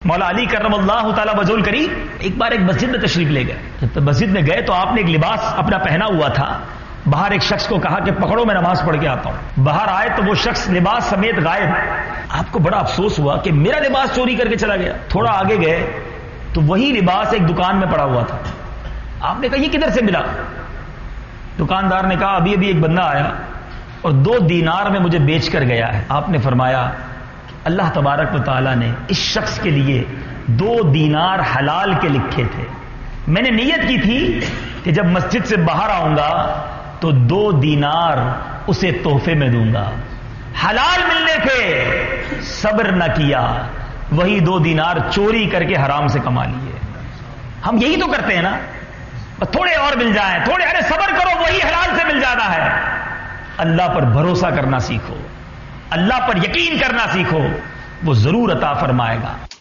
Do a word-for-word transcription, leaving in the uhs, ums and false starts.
مولا علی کرم اللہ تعالی وجہہ کریم ایک بار ایک مسجد میں تشریف لے گئے. تو مسجد میں گئے تو آپ نے ایک لباس اپنا پہنا ہوا تھا. باہر ایک شخص کو کہا کہ پکڑو میں نماز پڑھ کے آتا ہوں. باہر آئے تو وہ شخص لباس سمیت غائب. آپ کو بڑا افسوس ہوا کہ میرا لباس چوری کر کے چلا گیا. تھوڑا آگے گئے تو وہی لباس ایک دکان میں پڑا ہوا تھا. آپ نے کہا یہ کدھر سے ملا؟ دکاندار نے کہا ابھی ابھی ایک بندہ آیا اور دو دینار میں مجھے بیچ کر گیا ہے. آپ نے فرمایا اللہ تبارک و تعالیٰ نے اس شخص کے لیے دو دینار حلال کے لکھے تھے. میں نے نیت کی تھی کہ جب مسجد سے باہر آؤں گا تو دو دینار اسے تحفے میں دوں گا. حلال ملنے تھے، صبر نہ کیا، وہی دو دینار چوری کر کے حرام سے کما لیے. ہم یہی تو کرتے ہیں نا، تھوڑے اور مل جائیں، تھوڑے، ارے صبر کرو وہی حلال سے مل جانا ہے. اللہ پر بھروسہ کرنا سیکھو، اللہ پر یقین کرنا سیکھو، وہ ضرور عطا فرمائے گا.